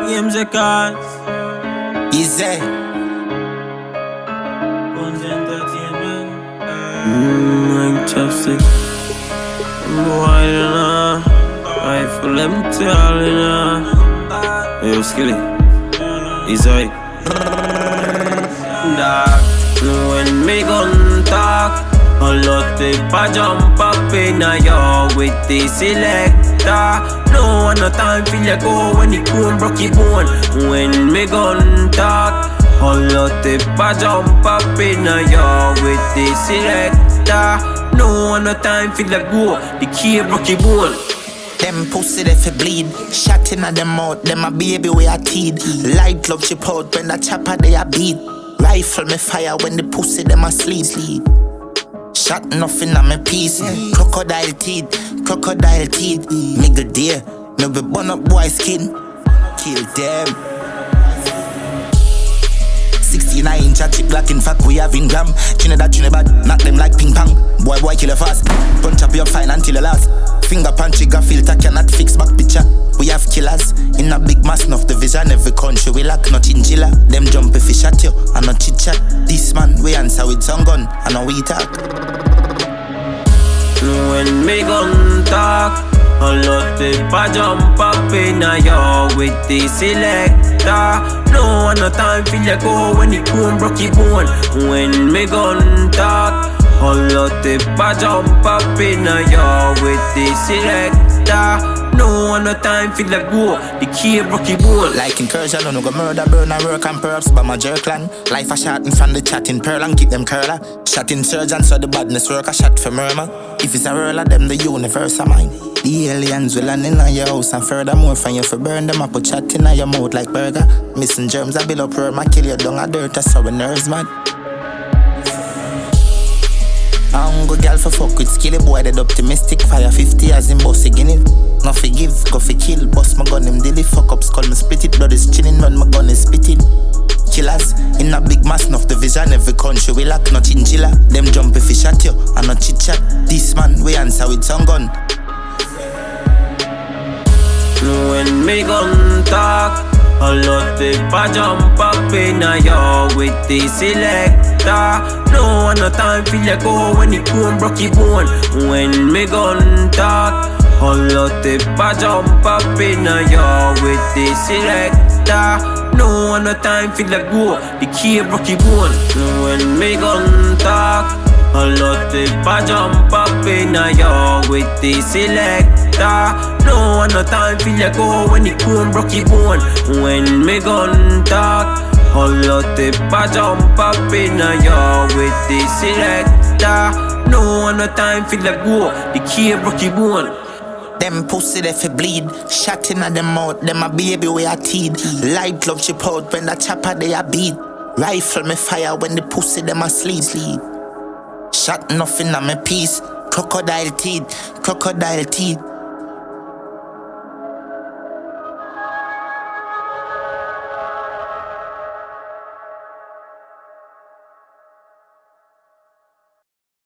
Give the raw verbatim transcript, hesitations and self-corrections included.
Games of cards. Easy. Guns Entertainment. Mmm, like chopstick. Boy, you know. Rifle empty, all you know. Yo, Skilly. Easy. Dark. When me gun talk, a lot of a jump up in a yard with the selector. No one no time feel like go when the cone broke your bone. When me gun talk, a lot of a jump up in a yard with the selector. No one no time feel like go, the key broke your bone. Them pussy they fi bleed. Shot inna them mouth, them a baby we a teed. Light love chip out when the chopper they a beat. Rifle me fire when the pussy them a sleep. Shot nothing on me piece. Crocodile teeth, crocodile teeth. Miggle deer, me be burn up boy skin. Kill them. sixty-nine inch a chip Glock in fact we have in gram. Trinidad, Trinidad, knock them like ping pong. Boy, boy, kill you fast. Punch up your fine until you last. Finger punch, trigger filter cannot fix back picture. We have killers in a big mass enough division. Every country we lack no chinchilla. Them jump if we shot you and no chit chat. This man we answer with some gun and no we talk. When me gun talk, a lot of a jump up in a yard with the selector. No one no time feel like go when the cone broke your bone. When me gun talk, a lot of a jump up in a yard with the selector. No one no time feel like go, the key broke your bone. Like incursion, no go murder, burn and work and perhaps by my jerk clan. Life a shot in from the chat in pearl and keep them curler. Shot insurgents so the badness work a shot for murmur. If it's a roll of them, the universe are mine. The aliens will land in on your house and furthermore from you for burn them up, put chat in on your mouth like burger. Missing germs, I build up worm, I kill you down a dirt, so the nerves mad. I don't go girl for fuck with skilly boy, dead optimistic. Fire fifty as in boss again it. No forgive, go for kill, bust my gun him dilly. Fuck up skull, me split it, blood is chinning, run my gun is spitting. Killers in a big mass enough division. Every country we lack no chinchilla. Them jump if we shot you and no chit chat. This man we answer with some gun. When me gun talk, a lot of a jump up in a yard with the selector. No one no time feel like go when the cone broke your bone. When me gun talk, a lot of a jump up in a yard with the selector. No one no time feel like go, the key broke your bone. When me gun talk, a lot of a jump up in a yard with the selector. No one no time feel like go when the cone broke your bone. When me gun talk, a lot of a jump up in a yard with the selector. No one no time feel like go, the key broke your bone. Them pussy they fi bleed. Shot inna them mouth, them a baby we a teed. Light love chip out when the chopper they a beat. Rifle me fire when the pussy them a sleep. Shot nothing on me piece. Crocodile teeth, crocodile teeth.